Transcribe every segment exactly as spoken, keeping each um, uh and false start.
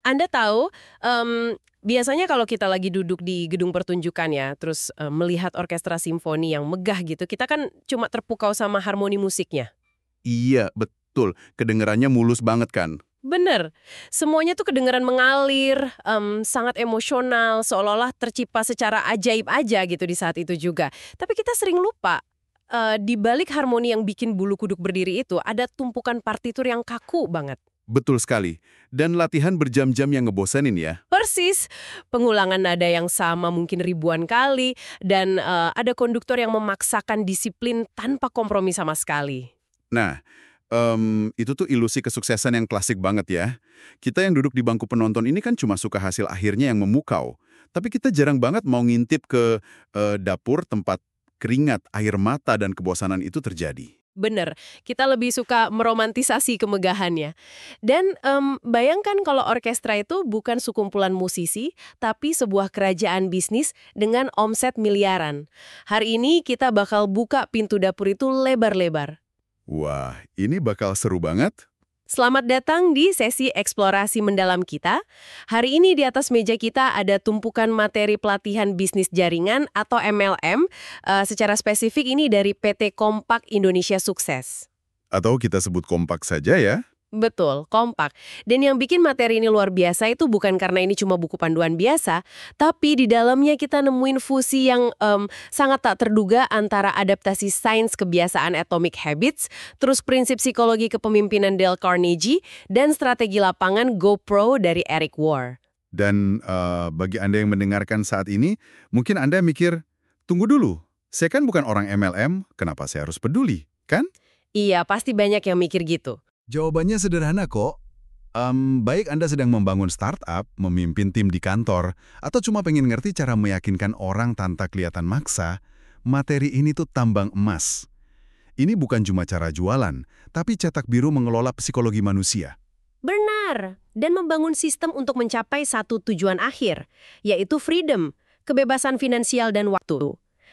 Anda tahu, em, biasanya kalau kita lagi duduk di gedung pertunjukan ya, terus em, melihat orkestra simfoni yang megah gitu, kita kan cuma terpukau sama harmoni musiknya. Iya, betul. Kedengerannya mulus banget kan? Bener, semuanya tuh kedengeran mengalir, em, sangat emosional, seolah-olah tercipta secara ajaib aja gitu di saat itu juga. Tapi kita sering lupa, eh, di balik harmoni yang bikin bulu kuduk berdiri itu, ada tumpukan partitur yang kaku banget. Betul sekali. Dan latihan berjam-jam yang ngebosenin ya. Persis, pengulangan nada yang sama mungkin ribuan kali, dan eh, ada konduktor yang memaksakan disiplin tanpa kompromi sama sekali. Nah, em, itu tuh ilusi kesuksesan yang klasik banget ya. Kita yang duduk di bangku penonton ini kan cuma suka hasil akhirnya yang memukau. Tapi kita jarang banget mau ngintip ke eh, dapur tempat keringat, air mata, dan kebosanan itu terjadi. Bener, kita lebih suka meromantisasi kemegahannya. Dan em, bayangkan kalau orkestra itu bukan sekumpulan musisi, tapi sebuah kerajaan bisnis dengan omset miliaran. Hari ini kita bakal buka pintu dapur itu lebar-lebar. Wah, ini bakal seru banget. Selamat datang di sesi eksplorasi mendalam kita. Hari ini di atas meja kita ada tumpukan materi pelatihan bisnis jaringan atau M L M, eh, secara spesifik ini dari P T Kompak Indonesia Sukses. Atau kita sebut kompak saja ya. Betul, kompak. Dan yang bikin materi ini luar biasa itu bukan karena ini cuma buku panduan biasa, tapi di dalamnya kita nemuin fusi yang em, sangat tak terduga antara adaptasi sains kebiasaan Atomic Habits, terus prinsip psikologi kepemimpinan Dale Carnegie, dan strategi lapangan GoPro dari Eric Worre. Dan eh, bagi Anda yang mendengarkan saat ini, mungkin Anda mikir, tunggu dulu, saya kan bukan orang M L M, kenapa saya harus peduli, kan? Iya, pasti banyak yang mikir gitu. Jawabannya sederhana kok. Em, baik Anda sedang membangun startup, memimpin tim di kantor, atau cuma pengen ngerti cara meyakinkan orang tanpa kelihatan maksa, materi ini tuh tambang emas. Ini bukan cuma cara jualan, tapi cetak biru mengelola psikologi manusia. Benar, dan membangun sistem untuk mencapai satu tujuan akhir, yaitu freedom, kebebasan finansial dan waktu.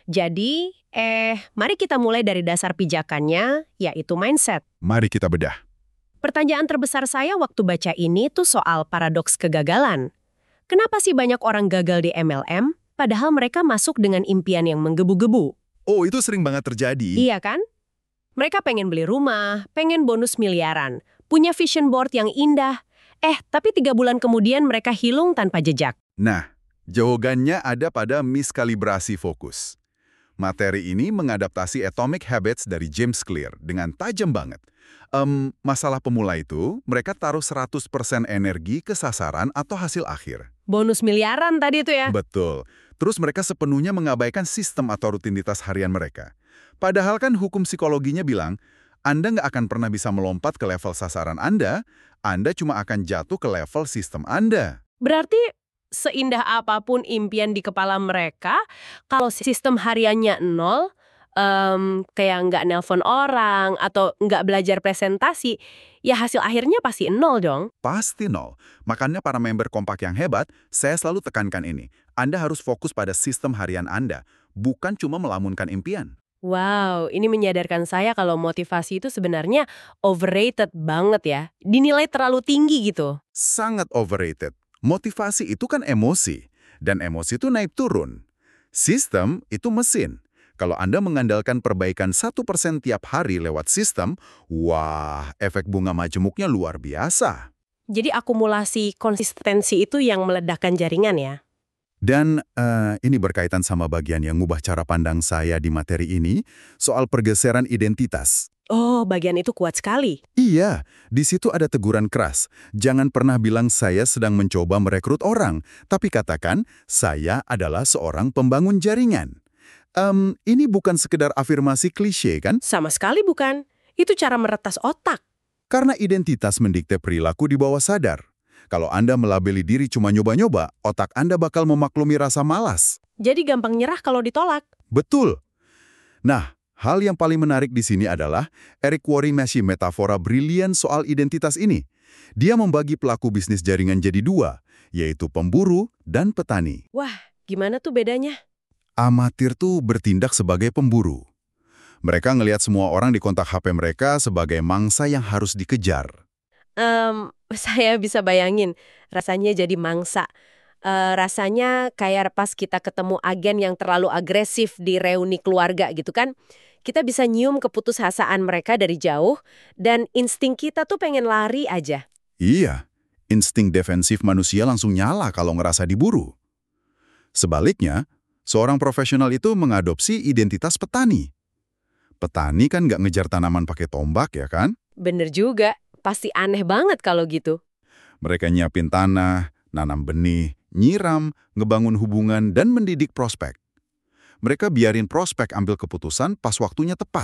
Jadi, eh, mari kita mulai dari dasar pijakannya, yaitu mindset. Mari kita bedah. Pertanyaan terbesar saya waktu baca ini tuh soal paradoks kegagalan. Kenapa sih banyak orang gagal di M L M, padahal mereka masuk dengan impian yang menggebu-gebu? Oh, itu sering banget terjadi. Iya kan? Mereka pengen beli rumah, pengen bonus miliaran, punya vision board yang indah. Eh, tapi tiga bulan kemudian mereka hilang tanpa jejak. Nah, jawabannya ada pada miskalibrasi fokus. Materi ini mengadaptasi Atomic Habits dari James Clear dengan tajam banget. Em, masalah pemula itu, mereka taruh seratus persen energi ke sasaran atau hasil akhir. Bonus miliaran tadi itu ya? Betul. Terus mereka sepenuhnya mengabaikan sistem atau rutinitas harian mereka. Padahal kan hukum psikologinya bilang, Anda nggak akan pernah bisa melompat ke level sasaran Anda, Anda cuma akan jatuh ke level sistem Anda. Berarti seindah apapun impian di kepala mereka, kalau sistem hariannya nol, em, kayak nggak nelpon orang atau nggak belajar presentasi, ya hasil akhirnya pasti nol dong. Pasti nol. Makanya para member kompak yang hebat, saya selalu tekankan ini. Anda harus fokus pada sistem harian Anda, bukan cuma melamunkan impian. Wow, ini menyadarkan saya kalau motivasi itu sebenarnya overrated banget ya. Dinilai terlalu tinggi gitu. Sangat overrated. Motivasi itu kan emosi, dan emosi itu naik turun. Sistem itu mesin. Kalau Anda mengandalkan perbaikan satu persen tiap hari lewat sistem, wah, efek bunga majemuknya luar biasa. Jadi akumulasi konsistensi itu yang meledakkan jaringan ya? Dan eh, ini berkaitan sama bagian yang ngubah cara pandang saya di materi ini, soal pergeseran identitas. Oh, bagian itu kuat sekali. Iya, di situ ada teguran keras. Jangan pernah bilang saya sedang mencoba merekrut orang, tapi katakan saya adalah seorang pembangun jaringan. Em, ini bukan sekedar afirmasi klise kan? Sama sekali bukan. Itu cara meretas otak. Karena identitas mendikte perilaku di bawah sadar. Kalau Anda melabeli diri cuma nyoba-nyoba, otak Anda bakal memaklumi rasa malas. Jadi gampang nyerah kalau ditolak. Betul. Nah, hal yang paling menarik di sini adalah Eric Worre ngasih metafora brilian soal identitas ini. Dia membagi pelaku bisnis jaringan jadi dua, yaitu pemburu dan petani. Wah, gimana tuh bedanya? Amatir tuh bertindak sebagai pemburu. Mereka ngelihat semua orang di kontak H P mereka sebagai mangsa yang harus dikejar. Em, saya bisa bayangin rasanya jadi mangsa. Eh, rasanya kayak pas kita ketemu agen yang terlalu agresif di reuni keluarga gitu kan. Kita bisa nyium keputusasaan mereka dari jauh dan insting kita tuh pengen lari aja. Iya, insting defensif manusia langsung nyala kalau ngerasa diburu. Sebaliknya, seorang profesional itu mengadopsi identitas petani. Petani kan nggak ngejar tanaman pakai tombak ya kan? Bener juga, pasti aneh banget kalau gitu. Mereka nyiapin tanah, nanam benih, nyiram, ngebangun hubungan, dan mendidik prospek. Mereka biarin prospek ambil keputusan pas waktunya tepat.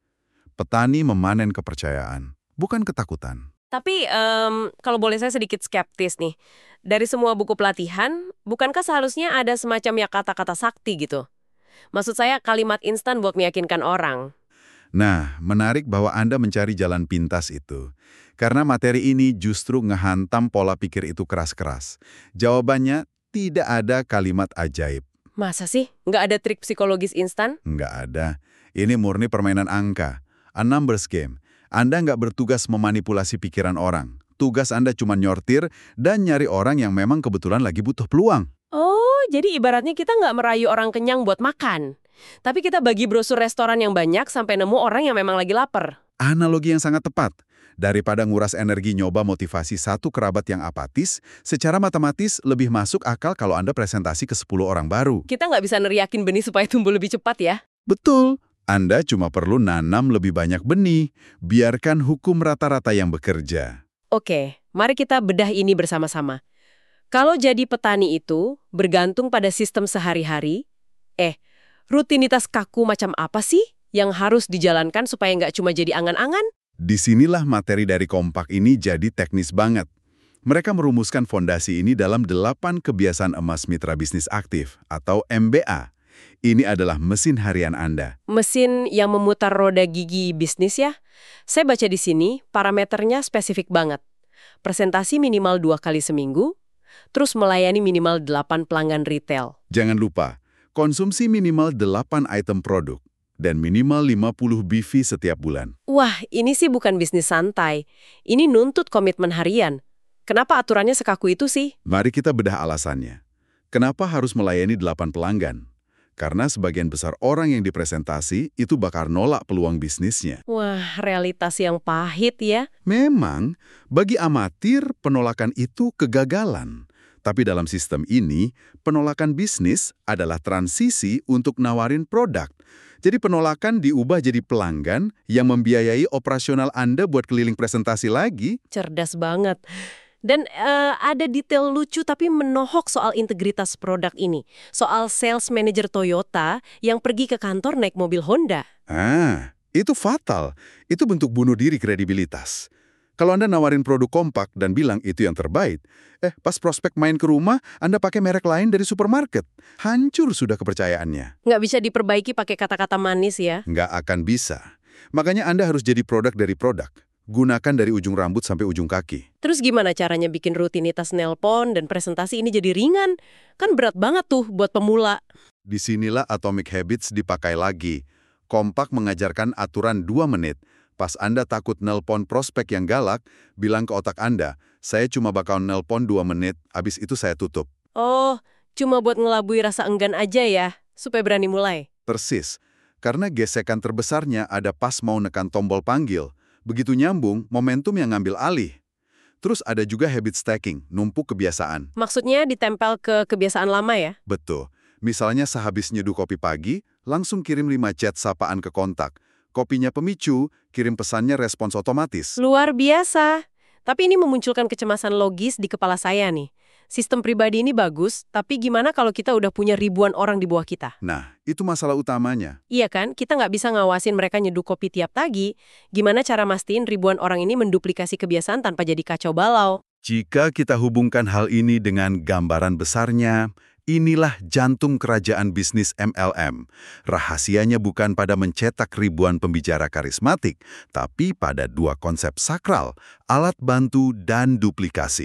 Petani memanen kepercayaan, bukan ketakutan. Tapi em, kalau boleh saya sedikit skeptis nih. Dari semua buku pelatihan, bukankah seharusnya ada semacam ya kata-kata sakti gitu? Maksud saya kalimat instan buat meyakinkan orang. Nah, menarik bahwa Anda mencari jalan pintas itu. Karena materi ini justru ngehantam pola pikir itu keras-keras. Jawabannya, tidak ada kalimat ajaib. Masa sih? Nggak ada trik psikologis instan? Nggak ada. Ini murni permainan angka. A numbers game. Anda nggak bertugas memanipulasi pikiran orang. Tugas Anda cuma nyortir dan nyari orang yang memang kebetulan lagi butuh peluang. Oh, jadi ibaratnya kita nggak merayu orang kenyang buat makan. Tapi kita bagi brosur restoran yang banyak sampai nemu orang yang memang lagi lapar. Analogi yang sangat tepat. Daripada nguras energi nyoba motivasi satu kerabat yang apatis, secara matematis lebih masuk akal kalau Anda presentasi ke sepuluh orang baru. Kita nggak bisa neriakin benih supaya tumbuh lebih cepat ya. Betul. Anda cuma perlu nanam lebih banyak benih. Biarkan hukum rata-rata yang bekerja. Oke, mari kita bedah ini bersama-sama. Kalau jadi petani itu bergantung pada sistem sehari-hari, eh, rutinitas kaku macam apa sih yang harus dijalankan supaya nggak cuma jadi angan-angan? Disinilah materi dari Kompak ini jadi teknis banget. Mereka merumuskan fondasi ini dalam delapan kebiasaan emas mitra bisnis aktif atau M B A. Ini adalah mesin harian Anda. Mesin yang memutar roda gigi bisnis ya? Saya baca di sini, parameternya spesifik banget. Presentasi minimal dua kali seminggu, terus melayani minimal delapan pelanggan retail. Jangan lupa, konsumsi minimal delapan item produk dan minimal lima puluh B V setiap bulan. Wah, ini sih bukan bisnis santai. Ini nuntut komitmen harian. Kenapa aturannya sekaku itu sih? Mari kita bedah alasannya. Kenapa harus melayani delapan pelanggan? Karena sebagian besar orang yang dipresentasi itu bakal nolak peluang bisnisnya. Wah, realitas yang pahit ya. Memang, bagi amatir penolakan itu kegagalan. Tapi dalam sistem ini, penolakan bisnis adalah transisi untuk nawarin produk. Jadi penolakan diubah jadi pelanggan yang membiayai operasional Anda buat keliling presentasi lagi. Cerdas banget. Dan eh, ada detail lucu tapi menohok soal integritas produk ini. Soal sales manager Toyota yang pergi ke kantor naik mobil Honda. Ah, itu fatal. Itu bentuk bunuh diri kredibilitas. Kalau Anda nawarin produk Kompak dan bilang itu yang terbaik, eh pas prospek main ke rumah, Anda pakai merek lain dari supermarket. Hancur sudah kepercayaannya. Nggak bisa diperbaiki pakai kata-kata manis ya. Nggak akan bisa. Makanya Anda harus jadi produk dari produk. Gunakan dari ujung rambut sampai ujung kaki. Terus gimana caranya bikin rutinitas nelpon dan presentasi ini jadi ringan? Kan berat banget tuh buat pemula. Disinilah Atomic Habits dipakai lagi. Kompak mengajarkan aturan dua menit. Pas Anda takut nelpon prospek yang galak, bilang ke otak Anda, saya cuma bakal nelpon dua menit, abis itu saya tutup. Oh, cuma buat ngelabui rasa enggan aja ya, supaya berani mulai. Persis. Karena gesekan terbesarnya ada pas mau nekan tombol panggil. Begitu nyambung, momentum yang ngambil alih. Terus ada juga habit stacking, numpuk kebiasaan. Maksudnya ditempel ke kebiasaan lama ya? Betul. Misalnya sehabis nyeduh kopi pagi, langsung kirim lima chat sapaan ke kontak. Kopinya pemicu, kirim pesannya respons otomatis. Luar biasa. Tapi ini memunculkan kecemasan logis di kepala saya nih. Sistem pribadi ini bagus, tapi gimana kalau kita udah punya ribuan orang di bawah kita? Nah, itu masalah utamanya. Iya kan, kita nggak bisa ngawasin mereka nyeduh kopi tiap pagi. Gimana cara mastiin ribuan orang ini menduplikasi kebiasaan tanpa jadi kacau balau? Jika kita hubungkan hal ini dengan gambaran besarnya, inilah jantung kerajaan bisnis M L M. Rahasianya bukan pada mencetak ribuan pembicara karismatik, tapi pada dua konsep sakral, alat bantu dan duplikasi.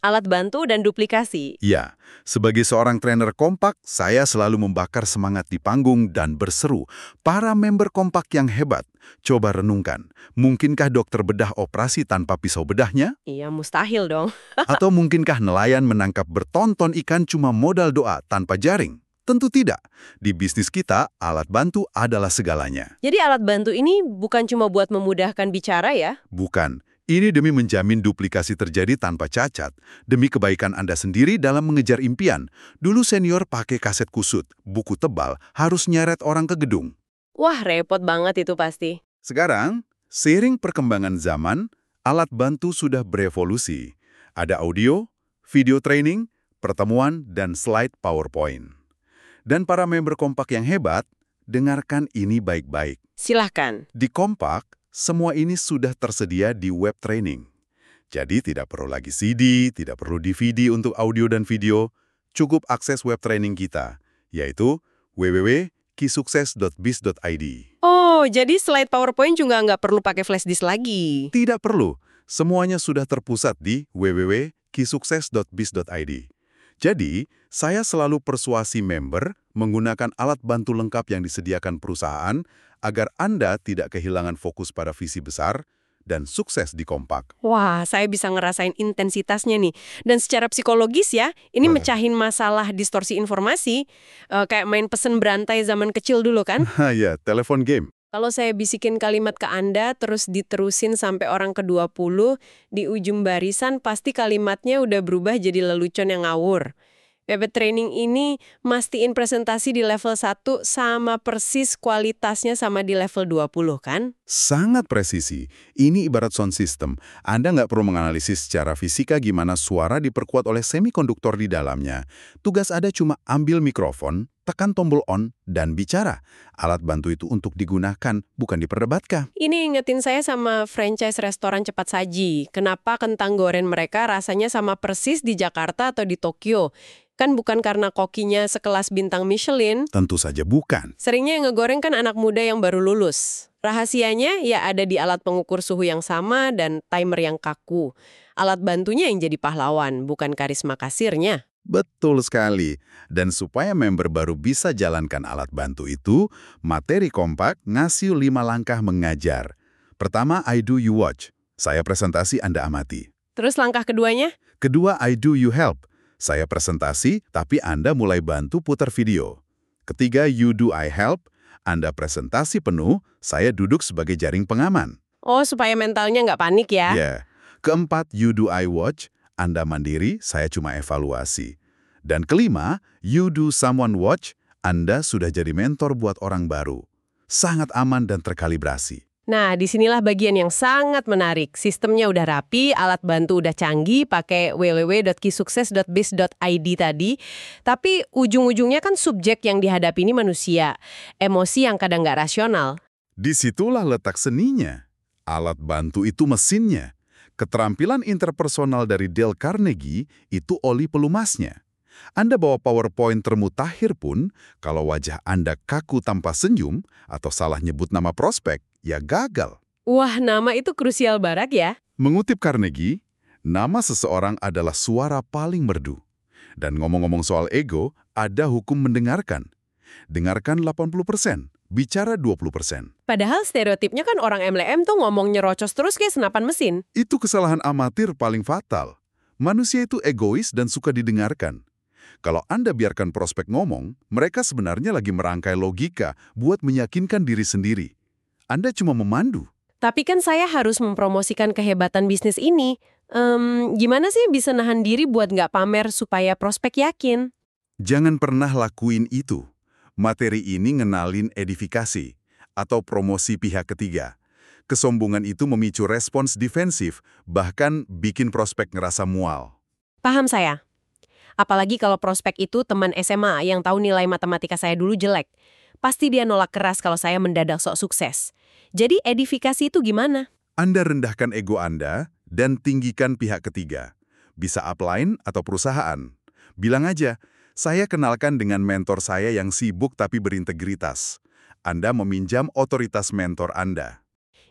alat bantu dan duplikasi. Ya, sebagai seorang trainer kompak, saya selalu membakar semangat di panggung dan berseru, para member kompak yang hebat, coba renungkan, mungkinkah dokter bedah operasi tanpa pisau bedahnya? Iya, mustahil dong. Atau mungkinkah nelayan menangkap bertonton ikan cuma modal doa tanpa jaring? Tentu tidak. Di bisnis kita, alat bantu adalah segalanya. Jadi alat bantu ini bukan cuma buat memudahkan bicara ya? Bukan. Ini demi menjamin duplikasi terjadi tanpa cacat, demi kebaikan Anda sendiri dalam mengejar impian. Dulu senior pakai kaset kusut, buku tebal, harus nyeret orang ke gedung. Wah, repot banget itu pasti. Sekarang, seiring perkembangan zaman, alat bantu sudah berevolusi. Ada audio, video training, pertemuan, dan slide PowerPoint. Dan para member kompak yang hebat, dengarkan ini baik-baik. Silahkan. Di kompak, semua ini sudah tersedia di web training. Jadi tidak perlu lagi C D, tidak perlu D V D untuk audio dan video, cukup akses web training kita, yaitu w w w titik kisukses titik biz titik i d. Oh, jadi slide PowerPoint juga nggak perlu pakai flash disk lagi? Tidak perlu, semuanya sudah terpusat di w w w titik kisukses titik biz titik i d. Jadi, saya selalu persuasi member menggunakan alat bantu lengkap yang disediakan perusahaan agar Anda tidak kehilangan fokus pada visi besar dan sukses di kompak. Wah, saya bisa ngerasain intensitasnya nih. Dan secara psikologis ya, ini Wah. mecahin masalah distorsi informasi, eh, kayak main pesen berantai zaman kecil dulu kan? Ya, telepon game. Kalau saya bisikin kalimat ke Anda, terus diterusin sampai orang ke dua puluh, di ujung barisan pasti kalimatnya udah berubah jadi lelucon yang ngawur. Web training ini mastiin presentasi di level satu sama persis kualitasnya sama di level dua puluh kan? Sangat presisi. Ini ibarat sound system. Anda nggak perlu menganalisis secara fisika gimana suara diperkuat oleh semikonduktor di dalamnya. Tugas Anda cuma ambil mikrofon, tekan tombol on, dan bicara. Alat bantu itu untuk digunakan, bukan diperdebatkan. Ini ingetin saya sama franchise restoran cepat saji. Kenapa kentang goreng mereka rasanya sama persis di Jakarta atau di Tokyo? Kan bukan karena kokinya sekelas bintang Michelin. Tentu saja bukan. Seringnya yang ngegoreng kan anak muda yang baru lulus. Rahasianya ya ada di alat pengukur suhu yang sama dan timer yang kaku. Alat bantunya yang jadi pahlawan, bukan karisma kasirnya. Betul sekali. Dan supaya member baru bisa jalankan alat bantu itu, materi kompak ngasih lima langkah mengajar. Pertama, I do you watch. Saya presentasi, Anda amati. Terus langkah keduanya? Kedua, I do you help. Saya presentasi, tapi Anda mulai bantu putar video. Ketiga, you do I help. Anda presentasi penuh, saya duduk sebagai jaring pengaman. Oh, supaya mentalnya nggak panik ya? Ya. Keempat, you do I watch. Anda mandiri, saya cuma evaluasi. Dan kelima, you do someone watch. Anda sudah jadi mentor buat orang baru. Sangat aman dan terkalibrasi. Nah, disinilah bagian yang sangat menarik. Sistemnya udah rapi, alat bantu udah canggih, pakai w w w titik kisukses titik biz titik i d tadi. Tapi ujung-ujungnya kan subjek yang dihadapi ini manusia. Emosi yang kadang nggak rasional. Disitulah letak seninya. Alat bantu itu mesinnya. Keterampilan interpersonal dari Dale Carnegie itu oli pelumasnya. Anda bawa PowerPoint termutakhir pun, kalau wajah Anda kaku tanpa senyum atau salah nyebut nama prospek, ya gagal. Wah, nama itu krusial barak ya. Mengutip Carnegie, nama seseorang adalah suara paling merdu. Dan ngomong-ngomong soal ego, ada hukum mendengarkan. Dengarkan delapan puluh persen, bicara dua puluh persen. Padahal stereotipnya kan orang M L M tuh ngomong nyerocos terus kayak senapan mesin. Itu kesalahan amatir paling fatal. Manusia itu egois dan suka didengarkan. Kalau Anda biarkan prospek ngomong, mereka sebenarnya lagi merangkai logika buat meyakinkan diri sendiri. Anda cuma memandu. Tapi kan saya harus mempromosikan kehebatan bisnis ini. Ehm, gimana sih bisa nahan diri buat nggak pamer supaya prospek yakin? Jangan pernah lakuin itu. Materi ini ngenalin edifikasi atau promosi pihak ketiga. Kesombongan itu memicu respons defensif, bahkan bikin prospek ngerasa mual. Paham saya. Apalagi kalau prospek itu teman S M A yang tahu nilai matematika saya dulu jelek. Pasti dia nolak keras kalau saya mendadak sok sukses. Jadi edifikasi itu gimana? Anda rendahkan ego Anda dan tinggikan pihak ketiga. Bisa upline atau perusahaan. Bilang aja, saya kenalkan dengan mentor saya yang sibuk tapi berintegritas. Anda meminjam otoritas mentor Anda.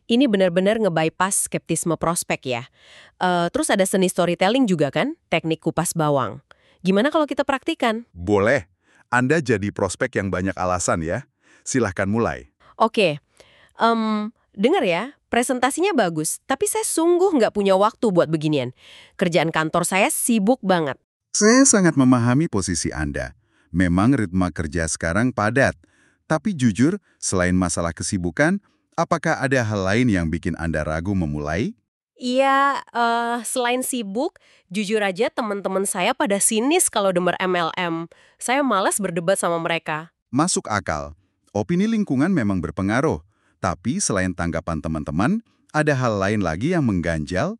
Ini benar-benar nge-bypass skeptisme prospek ya. Eh, terus ada seni storytelling juga kan, teknik kupas bawang. Gimana kalau kita praktikan? Boleh. Anda jadi prospek yang banyak alasan ya. Silahkan mulai. Oke, em, dengar ya, presentasinya bagus, tapi saya sungguh nggak punya waktu buat beginian. Kerjaan kantor saya sibuk banget. Saya sangat memahami posisi Anda. Memang ritme kerja sekarang padat. Tapi jujur, selain masalah kesibukan, apakah ada hal lain yang bikin Anda ragu memulai? Iya, eh, selain sibuk, jujur aja teman-teman saya pada sinis kalau denger M L M. Saya malas berdebat sama mereka. Masuk akal. Opini lingkungan memang berpengaruh. Tapi selain tanggapan teman-teman, ada hal lain lagi yang mengganjal?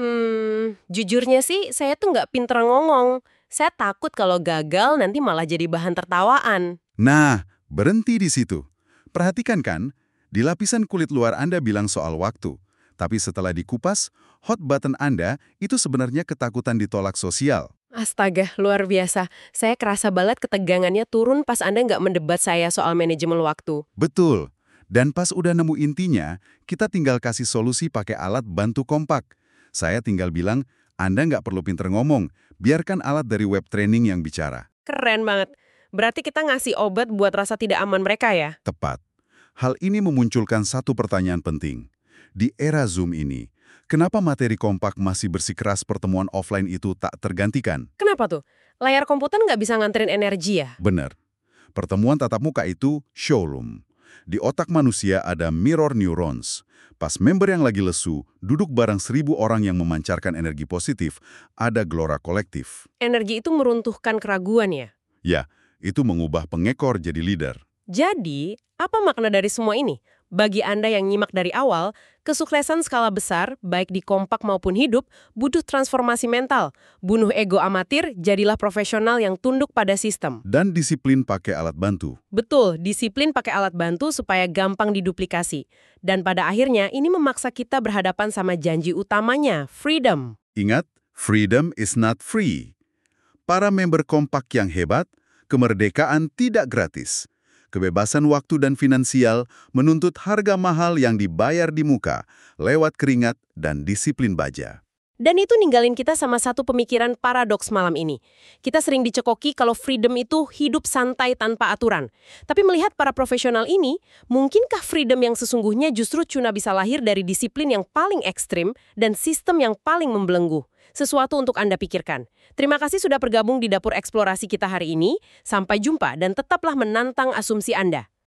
Hmm, jujurnya sih saya tuh nggak pinter ngomong. Saya takut kalau gagal nanti malah jadi bahan tertawaan. Nah, berhenti di situ. Perhatikan kan, di lapisan kulit luar Anda bilang soal waktu. Tapi setelah dikupas, hot button Anda itu sebenarnya ketakutan ditolak sosial. Astaga, luar biasa. Saya kerasa banget ketegangannya turun pas Anda nggak mendebat saya soal manajemen waktu. Betul. Dan pas udah nemu intinya, kita tinggal kasih solusi pakai alat bantu kompak. Saya tinggal bilang, Anda nggak perlu pinter ngomong, biarkan alat dari web training yang bicara. Keren banget. Berarti kita ngasih obat buat rasa tidak aman mereka ya? Tepat. Hal ini memunculkan satu pertanyaan penting. Di era Zoom ini, kenapa materi kompak masih bersikeras pertemuan offline itu tak tergantikan? Kenapa tuh? Layar komputer nggak bisa nganterin energi ya? Benar. Pertemuan tatap muka itu showroom. Di otak manusia ada mirror neurons. Pas member yang lagi lesu, duduk bareng seribu orang yang memancarkan energi positif, ada gelora kolektif. Energi itu meruntuhkan keraguan ya? Ya, itu mengubah pengekor jadi leader. Jadi, apa makna dari semua ini? Bagi Anda yang nyimak dari awal, kesuksesan skala besar, baik di kompak maupun hidup, butuh transformasi mental. Bunuh ego amatir, jadilah profesional yang tunduk pada sistem. Dan disiplin pakai alat bantu. Betul, disiplin pakai alat bantu supaya gampang diduplikasi. Dan pada akhirnya, ini memaksa kita berhadapan sama janji utamanya, freedom. Ingat, freedom is not free. Para member kompak yang hebat, kemerdekaan tidak gratis. Kebebasan waktu dan finansial menuntut harga mahal yang dibayar di muka, lewat keringat dan disiplin baja. Dan itu ninggalin kita sama satu pemikiran paradoks malam ini. Kita sering dicekoki kalau freedom itu hidup santai tanpa aturan. Tapi melihat para profesional ini, mungkinkah freedom yang sesungguhnya justru cuma bisa lahir dari disiplin yang paling ekstrim dan sistem yang paling membelenggu? Sesuatu untuk Anda pikirkan. Terima kasih sudah bergabung di Dapur Eksplorasi kita hari ini. Sampai jumpa dan tetaplah menantang asumsi Anda.